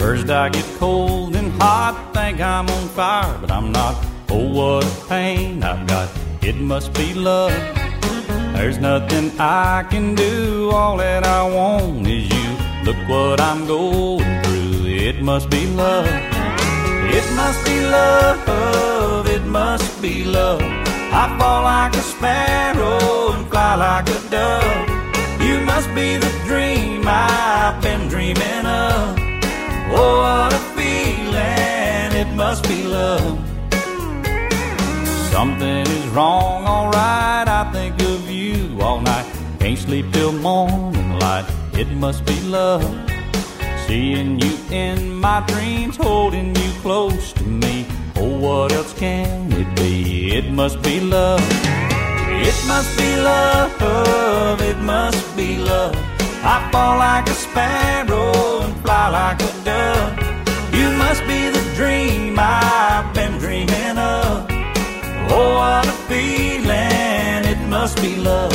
First I get cold and hot, think I'm on fire, but I'm not. Oh, what a pain I've got, it must be love. There's nothing I can do, all that I want is you. Look what I'm going through, it must be love. It must be love, it must be love. I fall like a sparrow and fly like a dove. You must be the dream I've been dreaming of. Oh, what a feeling, it must be love. Something is wrong, alright, I think of you all night. Can't sleep till morning light, it must be love. Seeing you in my dreams, holding you close to me. Oh, what else can it be? It must be love. It must be love, it must be love. I fall like a sparrow and fly like a dove. You must be the dream I've been dreaming of. Oh, what a feeling, it must be love.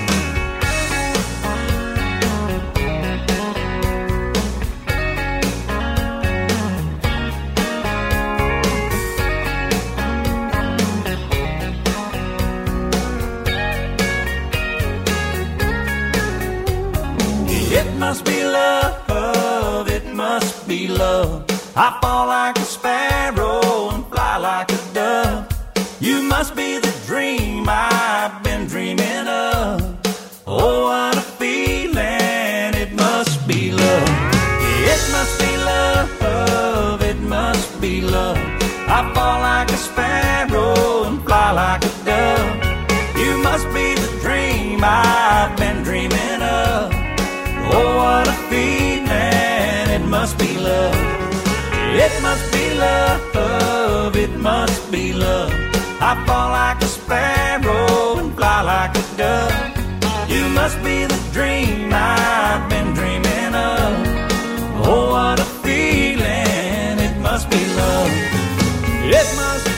It must be love, it must be love. I fall like a sparrow and fly like a dove. You must be the dream I've been dreaming of. Oh, what a feeling, it must be love. It must be love, it must be love. I fall like a sparrow and fly like a dove. You must be the dream I've been dreaming of. Oh, what a feeling, it must be love. It must be love, it must be love. I fall like a sparrow and fly like a dove. You must be the dream I've been dreaming of. Oh, what a feeling, it must be love. It must